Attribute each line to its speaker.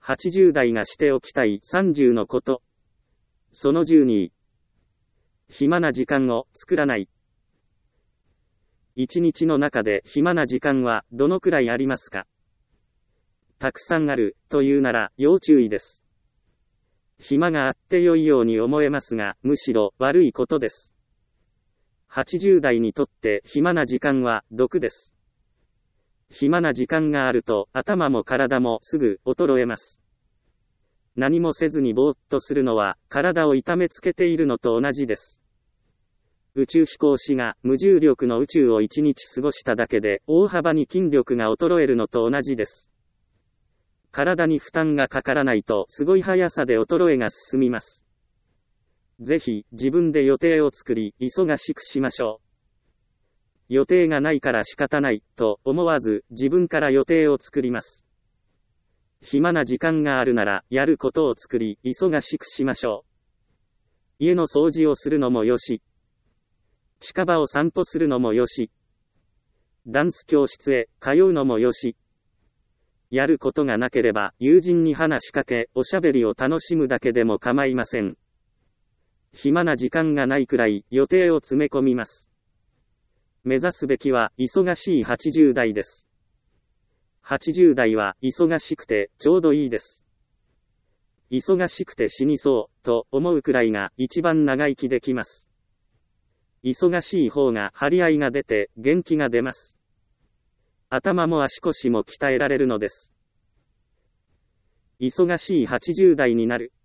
Speaker 1: 80代がしておきたい30のこと。その12。暇な時間を作らない。一日の中で暇な時間はどのくらいありますか？たくさんあるというなら要注意です。暇があって良いように思えますが、むしろ悪いことです。80代にとって暇な時間は毒です。暇な時間があると頭も体もすぐ衰えます。何もせずにぼーっとするのは体を痛めつけているのと同じです。宇宙飛行士が無重力の宇宙を1日過ごしただけで大幅に筋力が衰えるのと同じです。体に負担がかからないとすごい速さで衰えが進みます。ぜひ自分で予定を作り忙しくしましょう。予定がないから仕方ないと思わず自分から予定を作ります。暇な時間があるならやることを作り忙しくしましょう。家の掃除をするのもよし、近場を散歩するのもよし、ダンス教室へ通うのもよし、やることがなければ友人に話しかけおしゃべりを楽しむだけでも構いません。暇な時間がないくらい予定を詰め込みます。目指すべきは忙しい80代です。80代は忙しくてちょうどいいです。忙しくて死にそうと思うくらいが一番長生きできます。忙しい方が張り合いが出て元気が出ます。頭も足腰も鍛えられるのです。忙しい80代になる。